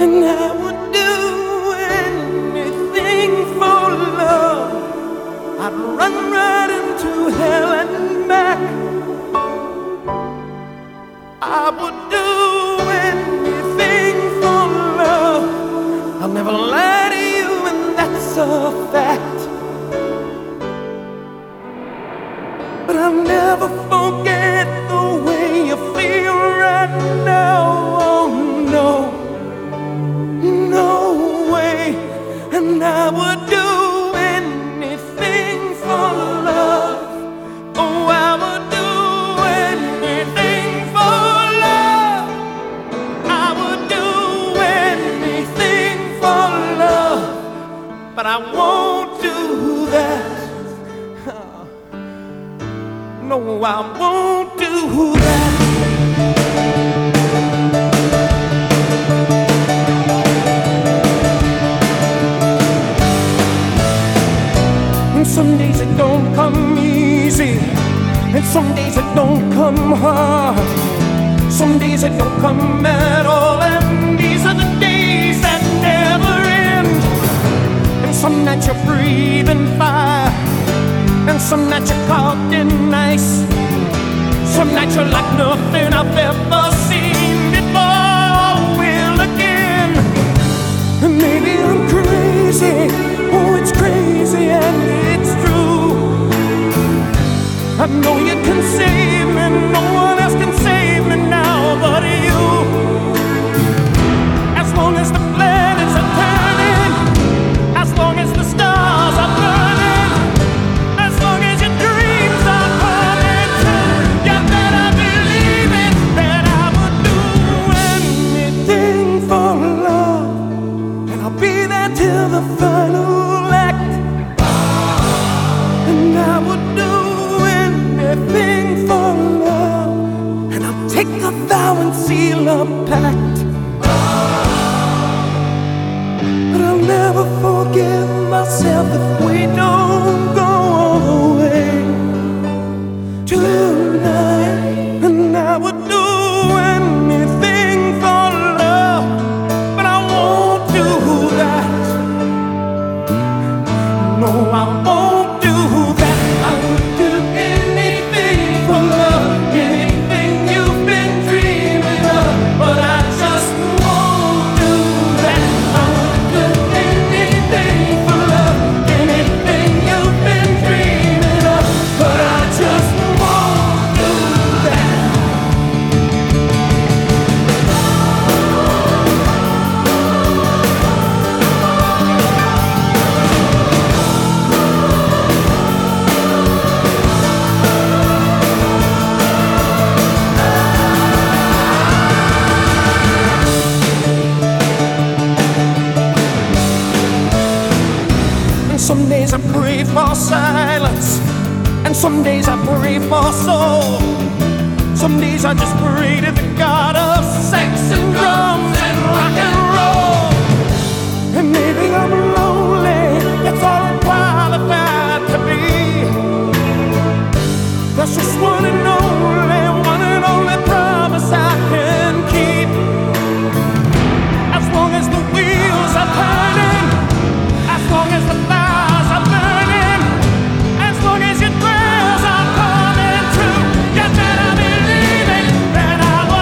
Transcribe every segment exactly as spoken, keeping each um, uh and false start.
and I would do anything for love. I'd run right into hell and back. I would do anything for love. I'll never lie to you, and that's a fact. But I'll never forget the way you feel right now. Oh no, no way. And I would do anything for love. Oh, I would do anything for love. I would do anything for love. But I won't do that. No, I won't do that. And some days it don't come easy, and some days it don't come hard. Some days it don't come at all, and these are the days that never end. And some nights you're breathing fire, and some nights you're caught in ice. Some nights you're like nothing I've ever seen before. Will again. And maybe I'm crazy. Oh, it's crazy and it's true. I know you can save me. No one else can save me now but you. As long as the planets are turning, as long as the stars are burning, as long as your dreams are coming true, you better believe it, that I would do anything for love. And I'll be there till the final act. And I would do anything for love. And I'll take a vow and seal a pact. But I'll never forgive myself if we don't go all the way tonight. And I would do anything for love, but I won't do that. No, I won't do that. I would do anything for love, anything you've been dreaming of, but I just won't do that. I would do anything for love, anything you've been dreaming of, but I just won't do that. And some days I pray for silence, and some days I pray for soul. Some days I just pray to the God of sex and drums and rock and roll. And maybe I'm lonely, that's all I'm qualified to be. That's just one and only, one and only promise I can keep. As long as the wheels are turning, as long as the fires are burning, as long as your prayers are coming true, you better believe it, that I will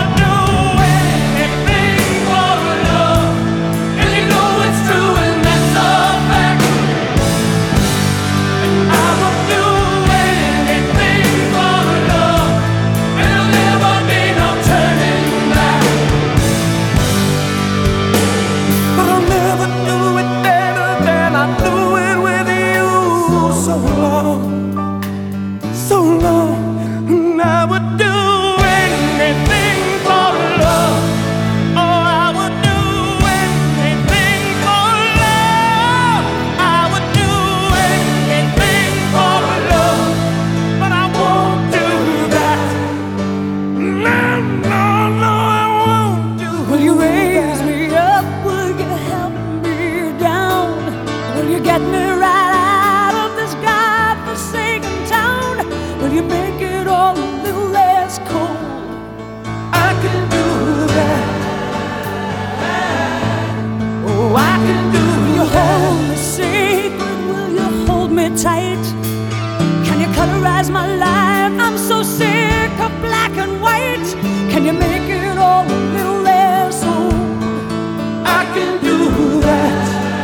and you make it all a little less so. I can do that.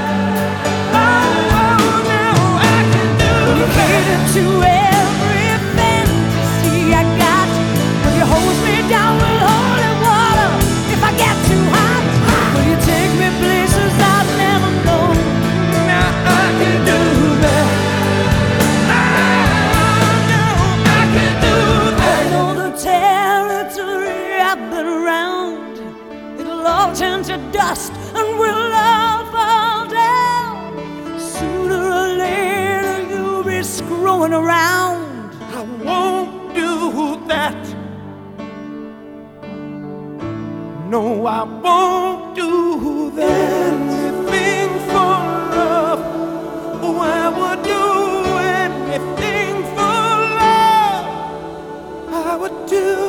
Oh, no, I can do You that. cater to every fantasy I got. Will you hose me down with holy water if I get too hot? Will you take me places I've never known? Now I can do that. Oh, no, I can do that. I know the territory I've been around. It'll all turn to dust and we'll all fall down. Sooner or later you'll be screwing around. I won't do that. No, I won't do that. Anything for love. Oh, I would do anything for love. I would do